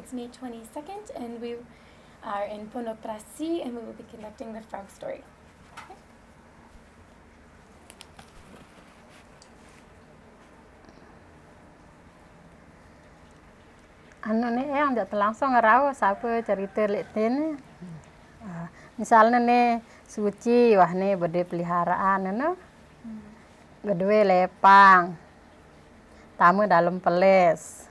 It's May 22nd, and we are in Pondok Prasi, and we will be conducting the frog story. Anu nih yang tidak langsung ngerau siapa cerita liatin. Misalnya nih suci wah nih bede peliharaan anu. Kedua lepang. Tamu dalam peles.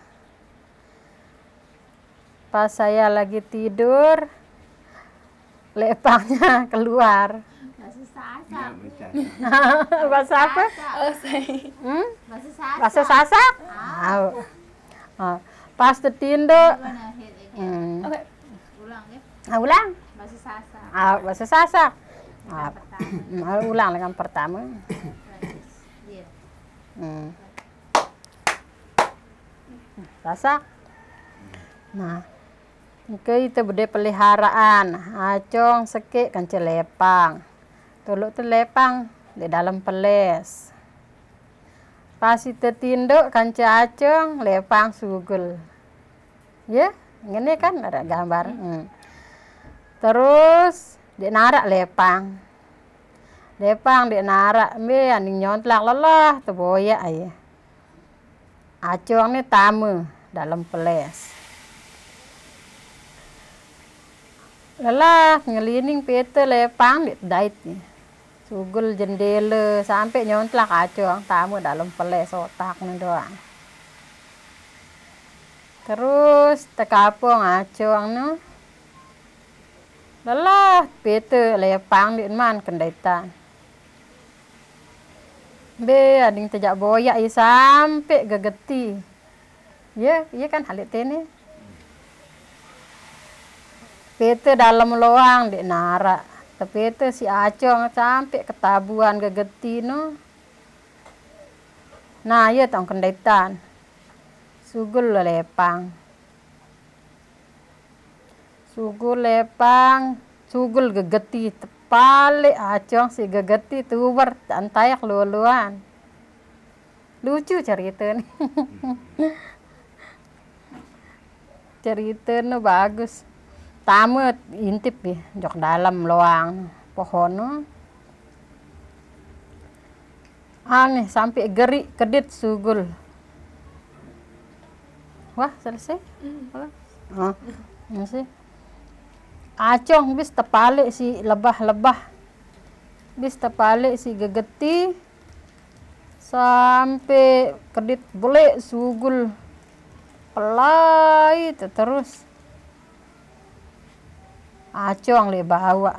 Pas saya lagi tidur lepangnya keluar. Bahasa apa? Oh, sorry. Bahasa Sasak? Pas tertinduk. Okay. Ulang. Bahasa Sasak. Bahasa Sasak. Ulang dengan pertama. Sasak. Nah, itu bede peliharaan. Acong sekek kanca lepang. Tuluk tu lepang di dalam peles. Pas itu tinduk kanca acong lepang sugul. Ya, ini kan ada gambar. Terus di narak lepang. Lepang di narak me aning nyontlak lelah teboya aja. Acong ni tamu dalam peles. Lelah ngelining pete lepang di dait ni. Sugul jendela sampai nyontlak acong tamu dalam peles otak ni doang. Terus tekapong acong ni. Lelah pete lepang di man kendaitan. Be ading tejak boyak sampai gegeti. Ya, iya kan halit ini. Pete dalam loang di narak. Tapi itu si acong sampai ketabuan gegeti no. Nah, iya tong kendaitan. Sugul lepang. Sugul lepang, sugul gegeti tepalik acong si gegeti tuber antayak luluan. Lucu cerita nih. Cerita no bagus. Tamu intip ya, jok dalam loang pohon no. Aneh sampai gerik kedit sugul. Wah, selesai? Masih. Acong bis tepalik si lebah-lebah. Bis tepalik si gegeti. Sampai kedit boleh sugul. Pelai terus. Acong le bawa.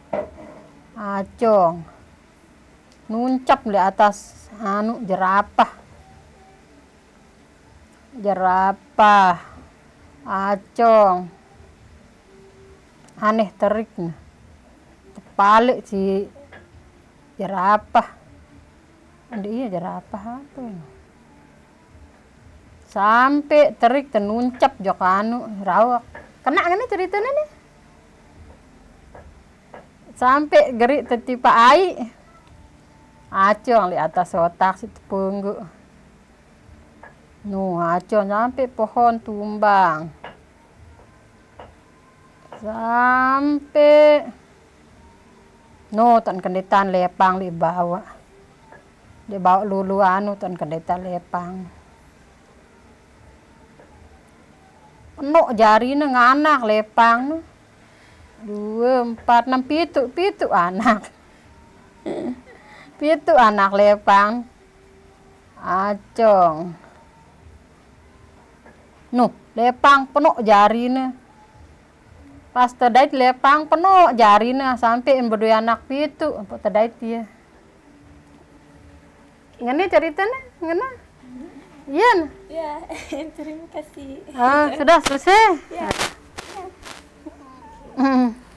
Acong. Nuncap di atas jerapah. Jerapah. Acong. Aneh terik nih. Tepalik si jerapah. Iya jerapah apa ya? Sampai terik tenuncap jok rawak. Kena kan ceritanya nih? Sampai gerik tetipa air. Acong di atas otak si tepunggu. Acong sampai pohon tumbang. Sampai tan kenditan lepang dibawa. Dibawa lulu tan kenditan lepang. Penuh jarine nganak lepang. 2, 4, 6, 7 anak. 7 anak lepang. Acong. Lepang penuh jarine. Pas terdait lepang penuh jarine sampai berdua anak 7. Apa terdait dia. Ngene ceritanya? Ngene? Iya. Ya, terima kasih. Sudah selesai? Ya.